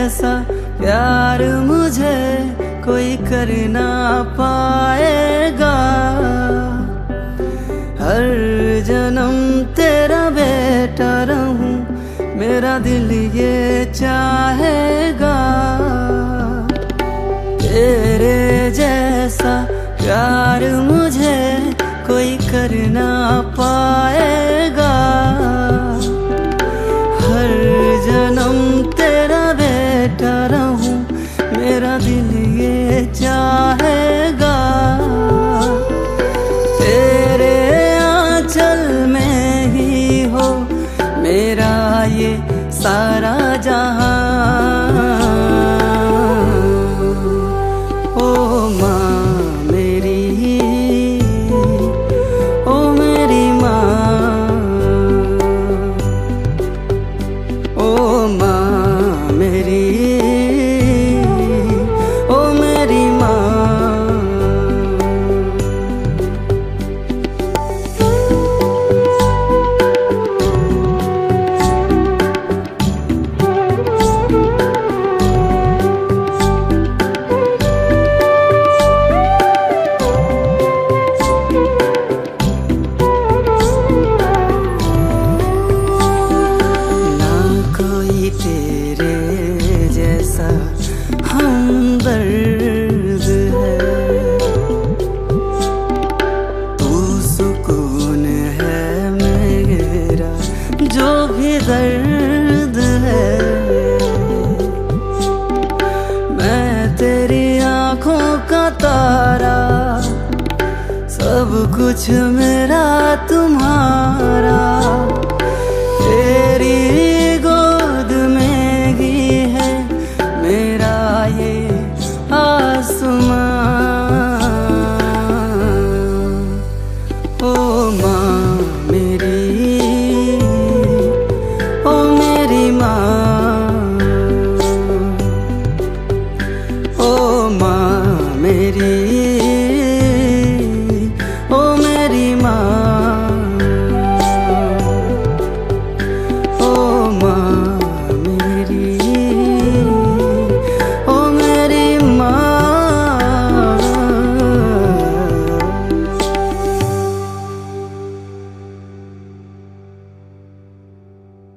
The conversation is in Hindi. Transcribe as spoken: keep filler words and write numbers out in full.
जैसा प्यार मुझे कोई कर ना पाएगा। हर जन्म तेरा बेटा रहूं, मेरा दिल ये चाहेगा। तेरे जैसा प्यार मुझे कोई कर ना पाएगा। हर जन्म तेरा बेटा रहूं, मेरा दिल ये चाहेगा। तेरे आंचल में ही हो मेरा ये सारा जहां। ओ माँ मेरी, ओ मेरी माँ, ओ माँ मेरी, ओ मेरी माँ। तेरे जैसा हमदर्द है, तू सुकून है मेरा जो भी दर्द है। मैं तेरी आँखों का तारा, सब कुछ मेरा